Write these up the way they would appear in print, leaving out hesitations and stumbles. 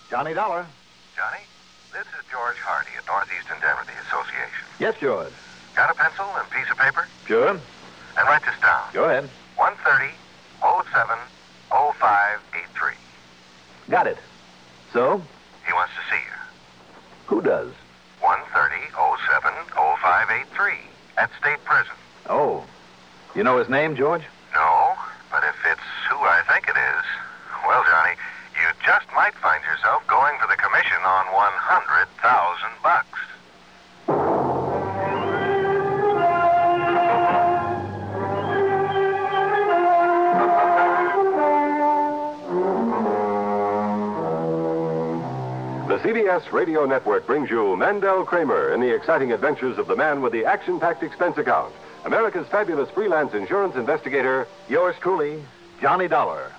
Johnny Dollar. Johnny, this is George Hardy at Northeast Indemnity Association. Yes, George. Got a pencil and piece of paper? Sure. And write this down. Go ahead. 130-07-0583. Got it. So? He wants to see you. Who does? 130-07-0583 at State Prison. Oh. You know his name, George? No, but if it's who I think it is, well, Johnny, you just might find yourself going for the commission on $100,000. The CBS Radio Network brings you Mandel Kramer in the exciting adventures of the man with the action-packed expense account, America's fabulous freelance insurance investigator, Yours truly, Johnny Dollar.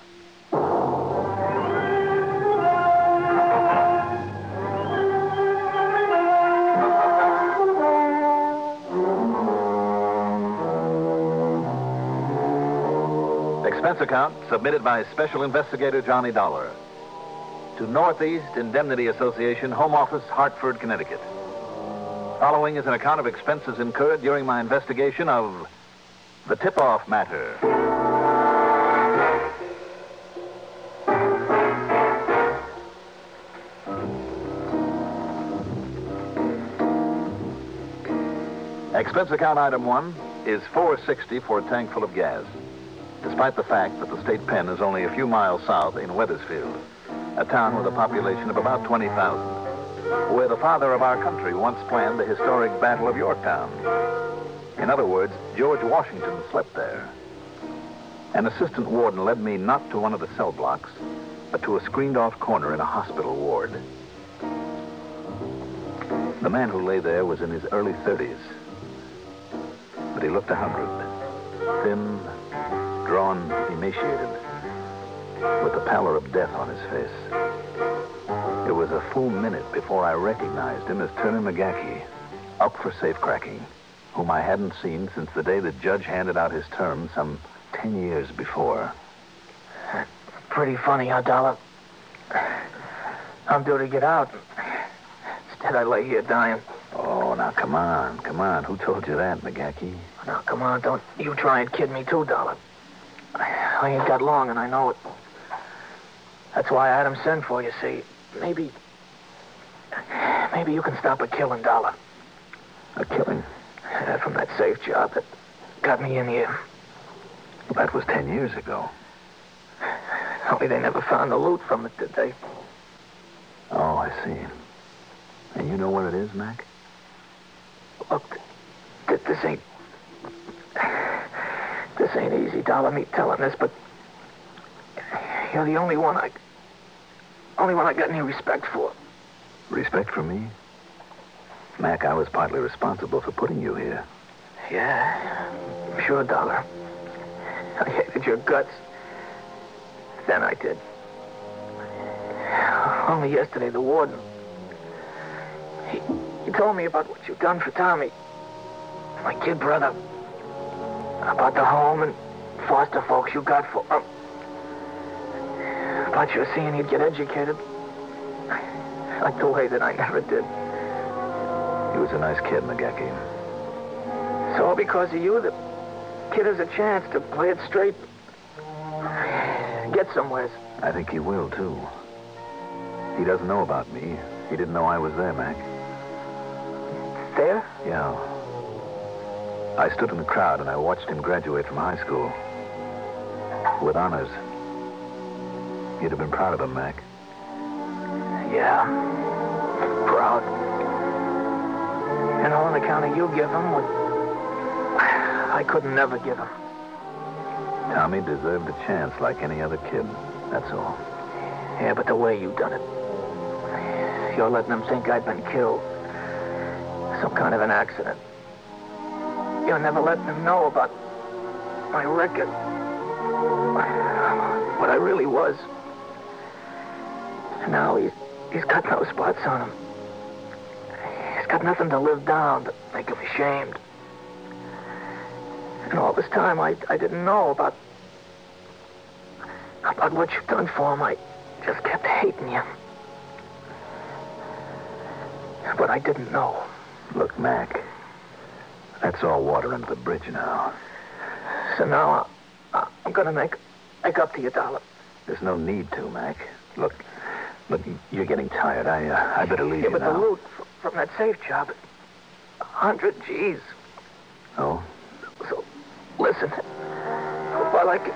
Expense account submitted by Special Investigator Johnny Dollar to Northeast Indemnity Association, Home Office, Hartford, Connecticut. Following is an account of expenses incurred during my investigation of the tip-off matter. Expense account item 1 is $4.60 for a tank full of gas, despite the fact that the state pen is only a few miles south in Wethersfield, a town with a population of about 20,000, where the father of our country once planned the historic Battle of Yorktown. In other words, George Washington slept there. An assistant warden led me not to one of the cell blocks, but to a screened-off corner in a hospital ward. The man who lay there was in his early 30s, but he looked 100, thin, drawn, emaciated, with the pallor of death on his face. It was a full minute before I recognized him as Turner McGackie, up for safecracking, whom I hadn't seen since the day the judge handed out his term some 10 years before. Pretty funny, huh, Dollar? I'm due to get out. Instead, I lay here dying. Oh, now, come on. Who told you that, McGackie? Now, come on, don't you try and kid me too, Dollar. I ain't got long, and I know it. That's why I had him send for you, see. Maybe you can stop a killing, Dollar. A killing? From that safe job that got me in here. That was 10 years ago. Only they never found the loot from it, did they? Oh, I see. And you know what it is, Mac? Look, this ain't easy, Dollar, me telling this, but you're the only one I got any respect for. Respect for me? Mac, I was partly responsible for putting you here. Yeah, sure, Dollar. I hated your guts. Then I did. Only yesterday, the warden, he told me about what you've done for Tommy, my kid brother. About the home and foster folks you got for him. About your seeing he'd get educated. Like the way that I never did. He was a nice kid, McGackie. So all because of you, the kid has a chance to play it straight. Get somewheres. I think he will, too. He doesn't know about me. He didn't know I was there, Mac. There? Yeah. I stood in the crowd and I watched him graduate from high school. With honors. You'd have been proud of him, Mac. Yeah. Proud. And all on account of you give him what I couldn't never give him. Tommy deserved a chance like any other kid. That's all. Yeah, but the way you done it. You're letting them think I'd been killed. Some kind of an accident. You're never letting them know about my record. What I really was. And now he's got no spots on him. He's got nothing to live down to make him ashamed. And all this time I didn't know about what you've done for him. I just kept hating you. But I didn't know. Look, Mac, that's all water under the bridge now. So now I'm going to make up to you, Dollar. There's no need to, Mac. Look, you're getting tired. I better leave you now. Yeah, but the loot from that safe job, 100 G's. Oh? So, listen. While I can...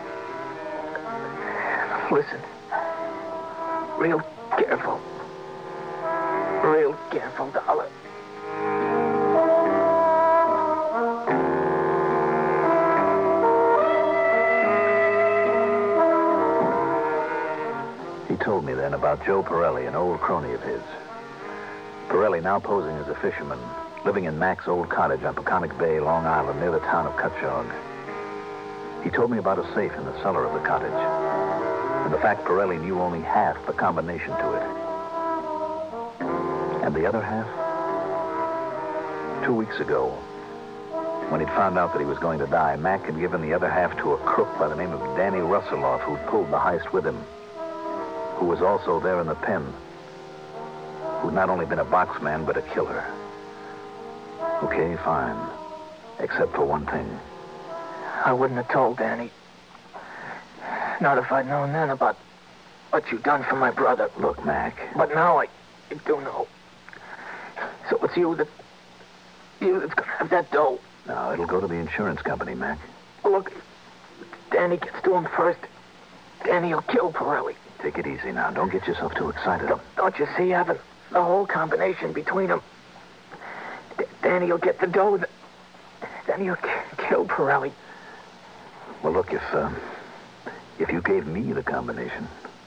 Listen. Real careful. Real careful, Dollar. He told me then about Joe Pirelli, an old crony of his. Pirelli, now posing as a fisherman, living in Mac's old cottage on Peconic Bay, Long Island, near the town of Cutchogue. He told me about a safe in the cellar of the cottage, and the fact Pirelli knew only half the combination to it. And the other half? 2 weeks ago, when he'd found out that he was going to die, Mac had given the other half to a crook by the name of Danny Russeloff, who'd pulled the heist with him, who was also there in the pen, who'd not only been a boxman, but a killer. Okay, fine. Except for one thing. I wouldn't have told Danny. Not if I'd known then about what you'd done for my brother. Look, Mac. But now I do know. So it's you that's going to have that dough. No, it'll go to the insurance company, Mac. Look, if Danny gets to him first, Danny will kill Pirelli. Take it easy now. Don't get yourself too excited. Don't you see, having the whole combination between them? Danny will get the dough, then he'll kill Pirelli. Well, look, if you gave me the combination.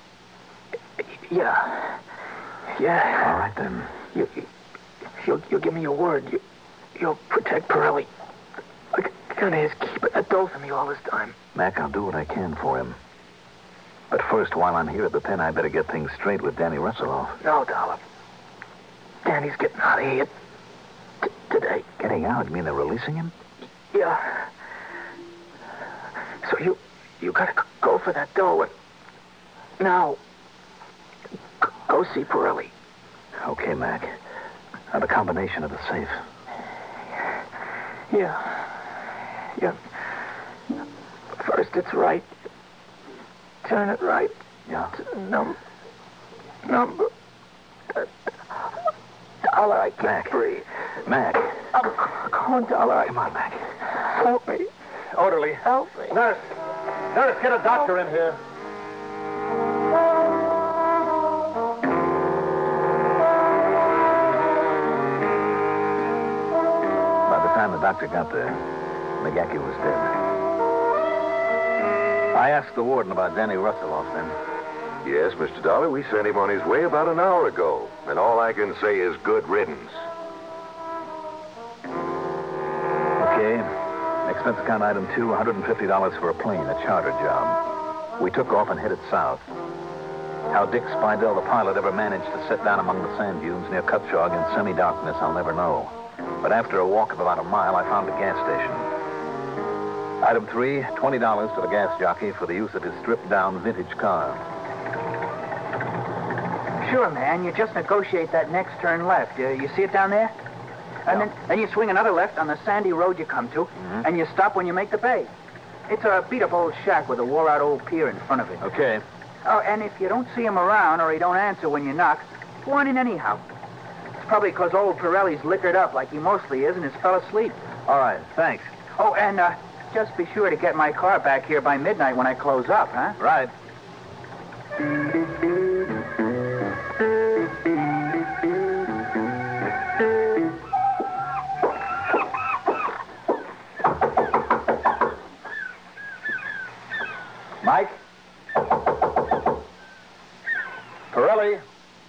Yeah. All right, then. You'll give me your word. You'll protect Pirelli. Kind of his keeping that dough for me all this time. Mac, I'll do what I can for him. But first, while I'm here at the pen, I better get things straight with Danny Russeloff. No, Dollar. Danny's getting out of here today. Getting out? You mean they're releasing him? Yeah. So you gotta go for that dough and now go see Pirelli. Okay, Mac. Now, the combination of the safe. Yeah. First it's right. Turn it right. Yeah. Number. Dollar, I can't breathe. Mac. Come on, Dollar. Come on, Mac. Help me. Orderly. Help me. Nurse, get a doctor in here. By the time the doctor got there, McGacky was dead. I asked the warden about Danny Russeloff then. Yes, Mr. Dollar, we sent him on his way about an hour ago. And all I can say is good riddance. Okay. Expense account item 2, $150 for a plane, a charter job. We took off and headed south. How Dick Spidell, the pilot, ever managed to sit down among the sand dunes near Cutchogue in semi-darkness, I'll never know. But after a walk of about a mile, I found a gas station. Item 3, $20 to the gas jockey for the use of his stripped-down vintage car. Sure, man. You just negotiate that next turn left. You see it down there? And then you swing another left on the sandy road you come to, and you stop when you make the bay. It's a beat-up old shack with a wore-out old pier in front of it. Okay. Oh, and if you don't see him around or he don't answer when you knock, go on in anyhow. It's probably because old Pirelli's liquored up like he mostly is and has fell asleep. All right, thanks. Oh, and just be sure to get my car back here by midnight when I close up, huh? Right. Mike? Pirelli?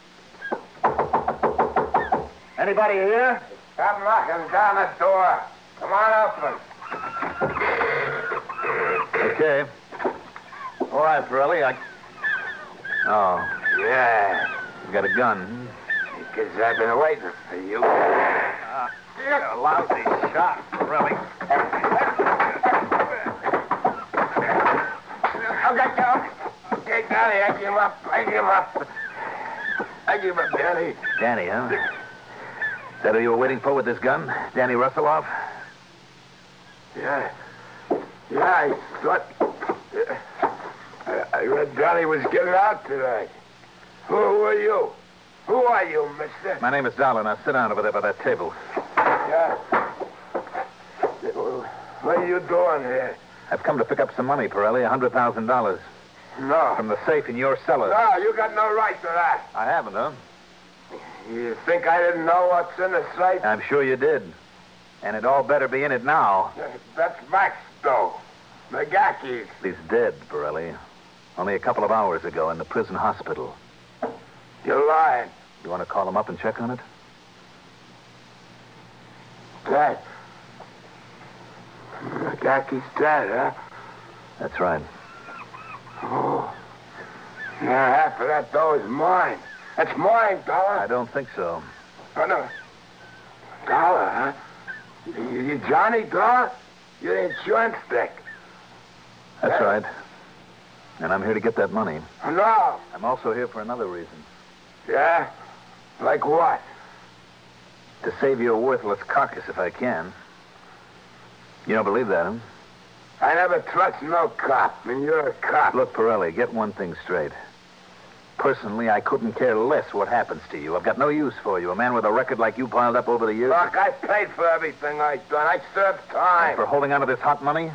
Anybody here? Stop knocking down the door. Come on, open. Okay. All right, Pirelli, Oh, Yeah, you got a gun. because I've been waiting for you. You're a lousy shot, Pirelli. Okay, Danny, I give up. I give up, Danny. Danny, huh? That who you were waiting for with this gun? Danny Russelloff? Yeah. Yeah, I thought... I read Danny was getting out today. Who are you? Who are you, mister? My name is Dollar. Now sit down over there by that table. Yeah. What are you doing here? I've come to pick up some money, Pirelli, $100,000. No. From the safe in your cellar. No, you got no right to that. I haven't, huh? You think I didn't know what's in the safe? I'm sure you did. And it all better be in it now. That's Max, though. McGacky's. He's dead, Pirelli. Only a couple of hours ago in the prison hospital. You're lying. You want to call him up and check on it? Dead. McGacky's dead, huh? That's right. Oh. Now half of that dough is mine. That's mine, Dollar. I don't think so. Oh, no. Dollar, huh? You Johnny Dollar? You're the insurance dick. That's right. And I'm here to get that money. Oh, no. I'm also here for another reason. Yeah? Like what? To save your worthless carcass if I can. You don't believe that, huh? I never trust no cop, and you're a cop. Look, Pirelli, get one thing straight. Personally, I couldn't care less what happens to you. I've got no use for you. A man with a record like you piled up over the years. Look, I paid for everything I've done. I served time. And for holding on to this hot money?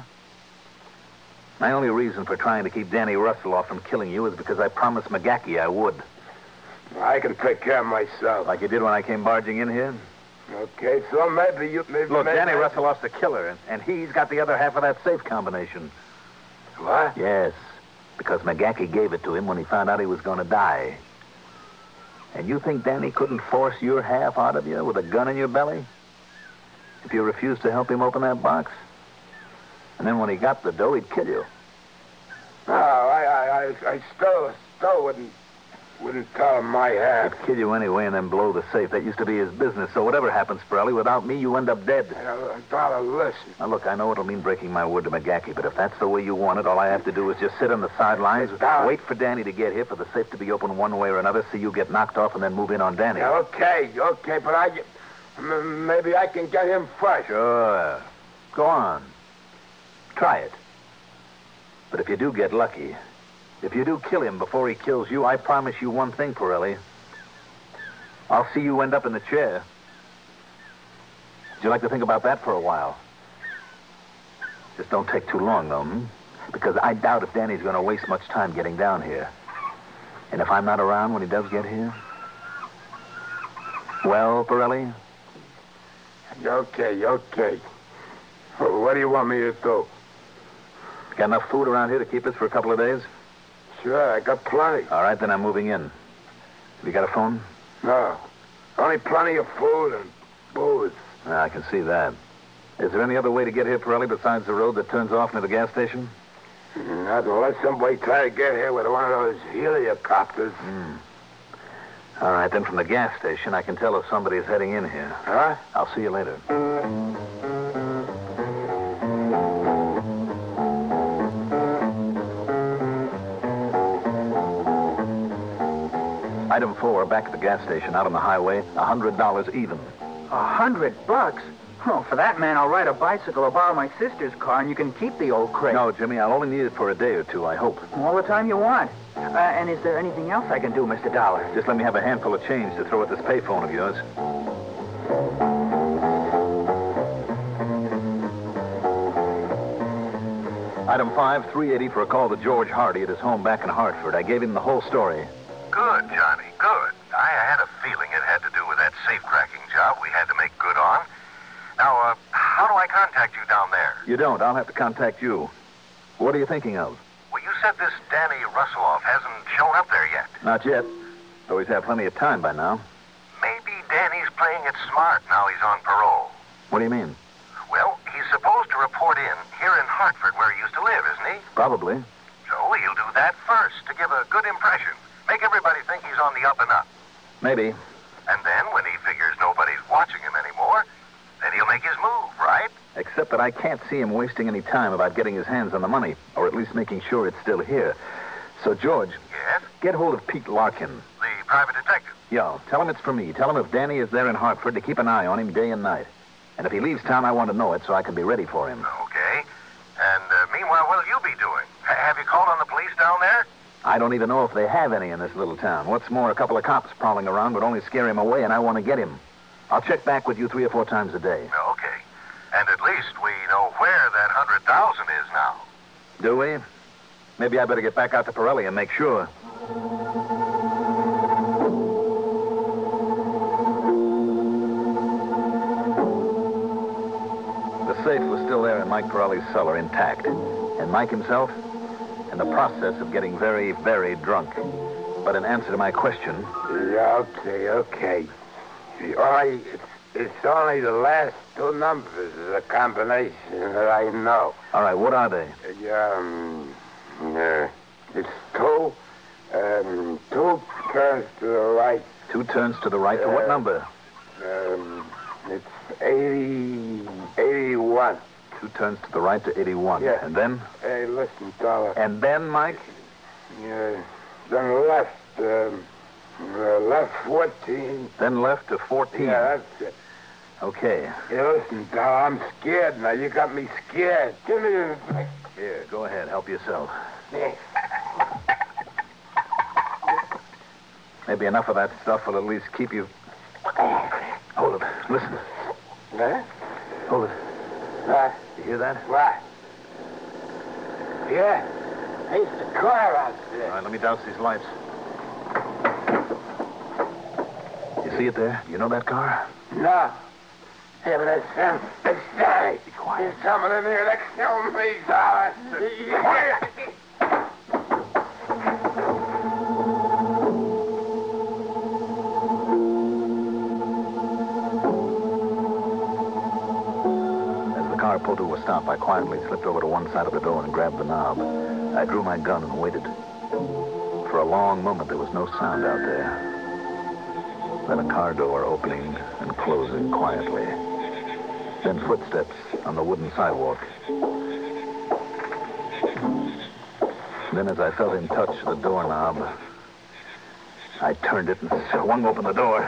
My only reason for trying to keep Danny Russelloff from killing you is because I promised McGacky I would. I can take care of myself. Like you did when I came barging in here? Okay, so maybe you... Look, Danny Russelloff's the killer, and he's got the other half of that safe combination. What? Yes, because McGacky gave it to him when he found out he was going to die. And you think Danny couldn't force your half out of you with a gun in your belly? If you refused to help him open that box? And then when he got the dough, he'd kill you. No, I still wouldn't tell him my half. He'd kill you anyway and then blow the safe. That used to be his business. So whatever happens, Pirelli, without me, you end up dead. Dollar, listen. Now, look, I know it'll mean breaking my word to McGacky, but if that's the way you want it, all I have to do is just sit on the sidelines, wait for Danny to get here, for the safe to be open one way or another, see you get knocked off, and then move in on Danny. Yeah, okay, but maybe I can get him first. Sure. Go on. Try it. But if you do get lucky, if you do kill him before he kills you, I promise you one thing, Pirelli. I'll see you end up in the chair. Would you like to think about that for a while? Just don't take too long, though, Because I doubt if Danny's going to waste much time getting down here. And if I'm not around when he does get here? Well, Pirelli? Okay. What do you want me to do? Got enough food around here to keep us for a couple of days? Sure, I got plenty. All right, then I'm moving in. Have you got a phone? No. Only plenty of food and booze. I can see that. Is there any other way to get here, Pirelli, besides the road that turns off near the gas station? Not unless somebody try to get here with one of those heliocopters. All right, then from the gas station, I can tell if somebody's heading in here. Huh? I'll see you later. Item 4, back at the gas station, out on the highway, $100 even. $100? Oh, for that, man, I'll ride a bicycle or borrow my sister's car, and you can keep the old crate. No, Jimmy, I'll only need it for a day or two, I hope. All the time you want. And is there anything else I can do, Mr. Dollar? Just let me have a handful of change to throw at this payphone of yours. Item 5, $380 for a call to George Hardy at his home back in Hartford. I gave him the whole story. Good, Johnny, good. I had a feeling it had to do with that safe-cracking job we had to make good on. Now, how do I contact you down there? You don't. I'll have to contact you. What are you thinking of? Well, you said this Danny Russelloff hasn't shown up there yet. Not yet. Though he's had plenty of time by now. Maybe Danny's playing it smart now he's on parole. What do you mean? Well, he's supposed to report in here in Hartford where he used to live, isn't he? Probably. So he'll do that first to give a good impression. Make everybody think he's on the up and up. Maybe. And then when he figures nobody's watching him anymore, then he'll make his move, right? Except that I can't see him wasting any time about getting his hands on the money, or at least making sure it's still here. So, George. Yes? Get hold of Pete Larkin. The private detective. Yeah, tell him it's for me. Tell him if Danny is there in Hartford to keep an eye on him day and night. And if he leaves town, I want to know it so I can be ready for him. Okay. And meanwhile, what'll you be doing? Have you called on the police down there? I don't even know if they have any in this little town. What's more, a couple of cops prowling around would only scare him away, and I want to get him. I'll check back with you 3 or 4 times a day. Okay. And at least we know where that 100,000 is now. Do we? Maybe I better get back out to Pirelli and make sure. The safe was still there in Mike Pirelli's cellar, intact. And Mike himself, in the process of getting very, very drunk. But in answer to my question... Yeah, okay. It's only the last 2 numbers of the combination that I know. All right, what are they? It's 2 turns to the right. 2 turns to the right. To what number? It's 81. 2 turns to the right to 81. Yeah. And then? Hey, listen, Dollar. And then, Mike? Yeah, then left 14. Then left to 14. Yeah, that's it. Okay. Hey, listen, Dollar, I'm scared now. You got me scared. Give me the... Here, go ahead. Help yourself. Yeah. Maybe enough of that stuff will at least keep you... Hold it. Listen. Huh? Hold it. What? You hear that? What? Yeah. It's the car out there. All right, let me douse these lights. You see it there? You know that car? No. Hey, but that's Johnny. Be quiet. There's someone in here that killed me, Dollar. Car pulled to a stop. I quietly slipped over to one side of the door and grabbed the knob. I drew my gun and waited. For a long moment, there was no sound out there. Then a car door opening and closing quietly. Then footsteps on the wooden sidewalk. Then as I felt him touch the doorknob, I turned it and swung open the door.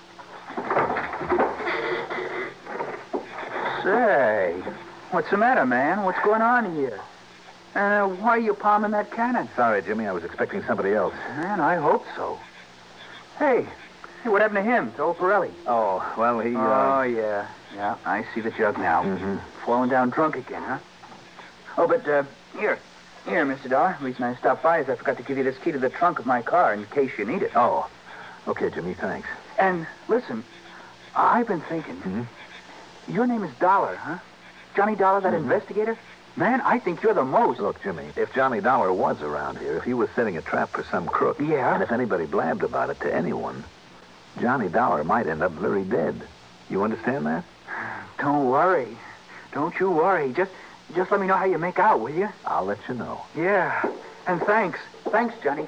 Say, what's the matter, man? What's going on here? Why are you palming that cannon? Sorry, Jimmy. I was expecting somebody else. Man, I hope so. Hey, what happened to him, to old Pirelli? Oh, well, he... Oh, yeah. Yeah, I see the jug now. Mm-hmm. Falling down drunk again, huh? Oh, but, here, Mr. Dollar. The reason I stopped by is I forgot to give you this key to the trunk of my car in case you need it. Oh. Okay, Jimmy, thanks. And, listen, I've been thinking... Mm-hmm. Your name is Dollar, huh? Johnny Dollar, that investigator? Man, I think you're the most. Look, Jimmy, if Johnny Dollar was around here, if he was setting a trap for some crook... Yeah? And if anybody blabbed about it to anyone, Johnny Dollar might end up very dead. You understand that? Don't worry. Don't you worry. Just let me know how you make out, will you? I'll let you know. Yeah. And thanks. Thanks, Johnny.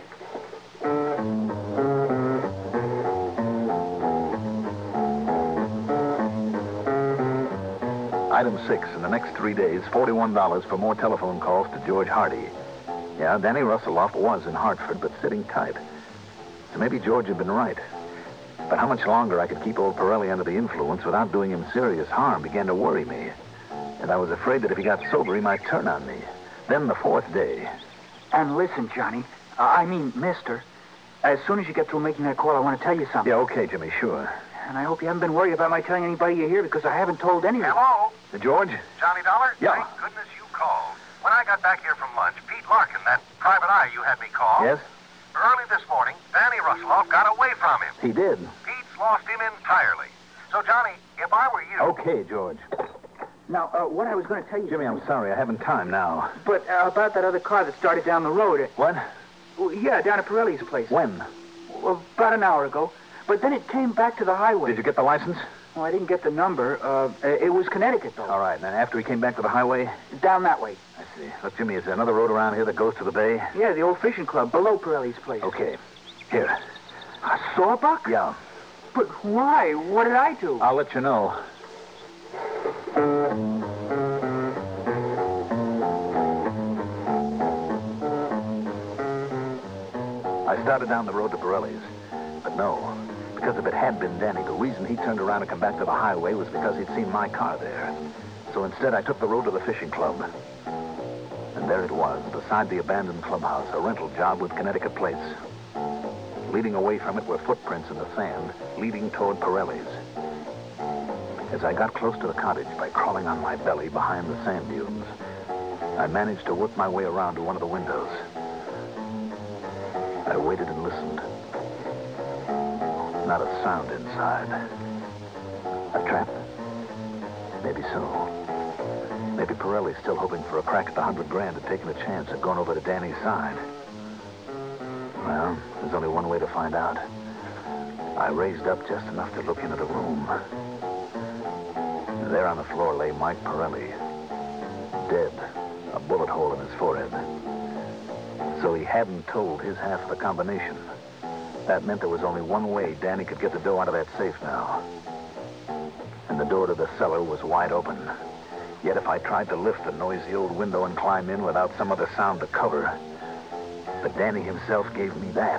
Item 6, in the next 3 days, $41 for more telephone calls to George Hardy. Yeah, Danny Russelloff was in Hartford, but sitting tight. So maybe George had been right. But how much longer I could keep old Pirelli under the influence without doing him serious harm began to worry me. And I was afraid that if he got sober, he might turn on me. Then the 4th day. And listen, Johnny. I mean, mister. As soon as you get through making that call, I want to tell you something. Yeah, okay, Jimmy, sure. And I hope you haven't been worried about my telling anybody you're here because I haven't told anyone. Hello? George? Johnny Dollar? Yeah. Thank goodness you called. When I got back here from lunch, Pete Larkin, that private eye you had me call... Yes? Early this morning, Danny Russelloff got away from him. He did. Pete's lost him entirely. So, Johnny, if I were you... Okay, George. Now, what I was going to tell you... Jimmy, I'm sorry. I haven't time now. But about that other car that started down the road... What? Well, yeah, down at Pirelli's place. When? Well, about an hour ago. But then it came back to the highway. Did you get the license? Oh, I didn't get the number. It was Connecticut, though. All right. Now, after he came back to the highway? Down that way. I see. Look, Jimmy, is there another road around here that goes to the bay? Yeah, the old fishing club below Pirelli's place. Okay. Here. A sawbuck? Yeah. But why? What did I do? I'll let you know. I started down the road to Pirelli's. But no. Because if it had been Danny, the reason he turned around and come back to the highway was because he'd seen my car there. So instead, I took the road to the fishing club. And there it was, beside the abandoned clubhouse, a rental job with Connecticut plates. Leading away from it were footprints in the sand, leading toward Pirelli's. As I got close to the cottage by crawling on my belly behind the sand dunes, I managed to work my way around to one of the windows. I waited and listened. Not a sound inside. A trap? Maybe so. Maybe Pirelli's still hoping for a crack at the $100,000 and taking a chance at going over to Danny's side. Well, there's only one way to find out. I raised up just enough to look into the room. There on the floor lay Mike Pirelli, dead, a bullet hole in his forehead. So he hadn't told his half of the combination. That meant there was only one way Danny could get the dough out of that safe now. And the door to the cellar was wide open. Yet if I tried to lift the noisy old window and climb in without some other sound to cover, but Danny himself gave me that.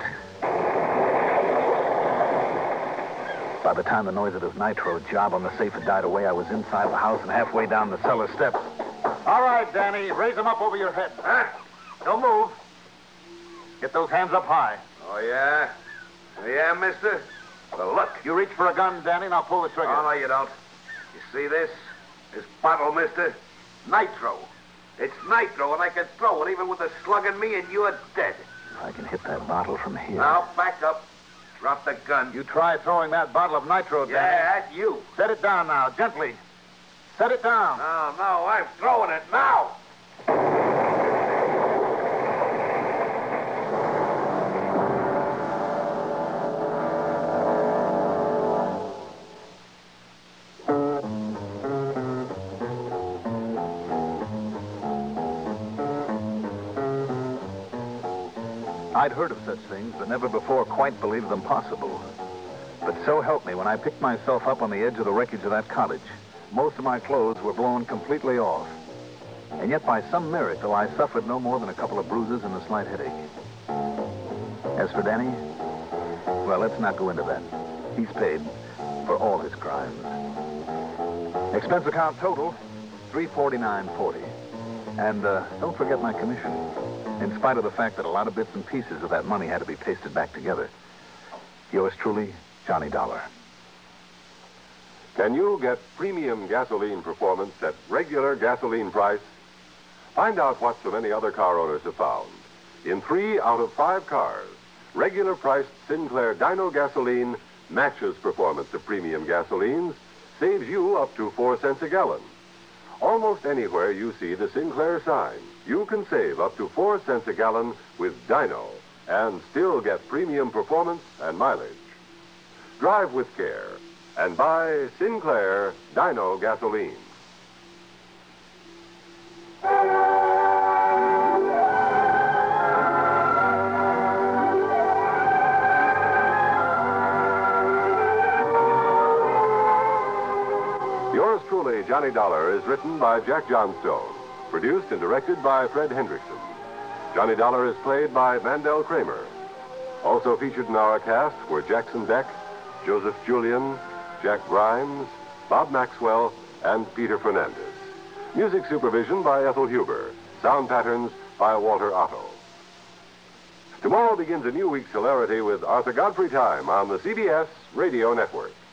By the time the noise of his nitro job on the safe had died away, I was inside the house and halfway down the cellar steps. All right, Danny, raise them up over your head. Huh? Don't move. Get those hands up high. Oh, yeah? Yeah, mister? Well, look. You reach for a gun, Danny, now pull the trigger. Oh, no, you don't. You see this? This bottle, mister? Nitro. It's nitro, and I can throw it even with a slug in me, and you're dead. If I can hit that bottle from here. Now, back up. Drop the gun. You try throwing that bottle of nitro, Danny. Yeah, that's you. Set it down now, gently. Set it down. No, I'm throwing it now. I'd heard of such things, but never before quite believed them possible. But so help me, when I picked myself up on the edge of the wreckage of that cottage, most of my clothes were blown completely off. And yet, by some miracle, I suffered no more than a couple of bruises and a slight headache. As for Danny, well, let's not go into that. He's paid for all his crimes. Expense account total, $349.40. And don't forget my commission. In spite of the fact that a lot of bits and pieces of that money had to be pasted back together. Yours truly, Johnny Dollar. Can you get premium gasoline performance at regular gasoline price? Find out what so many other car owners have found. In 3 out of 5 cars, regular priced Sinclair Dino gasoline matches performance of premium gasolines, saves you up to 4 cents a gallon. Almost anywhere you see the Sinclair sign, you can save up to 4 cents a gallon with Dino and still get premium performance and mileage. Drive with care and buy Sinclair Dino gasoline. Yours truly, Johnny Dollar, is written by Jack Johnstone, produced and directed by Fred Hendrickson. Johnny Dollar is played by Mandel Kramer. Also featured in our cast were Jackson Beck, Joseph Julian, Jack Grimes, Bob Maxwell, and Peter Fernandez. Music supervision by Ethel Huber. Sound patterns by Walter Otto. Tomorrow begins a new week's hilarity with Arthur Godfrey Time on the CBS Radio Network.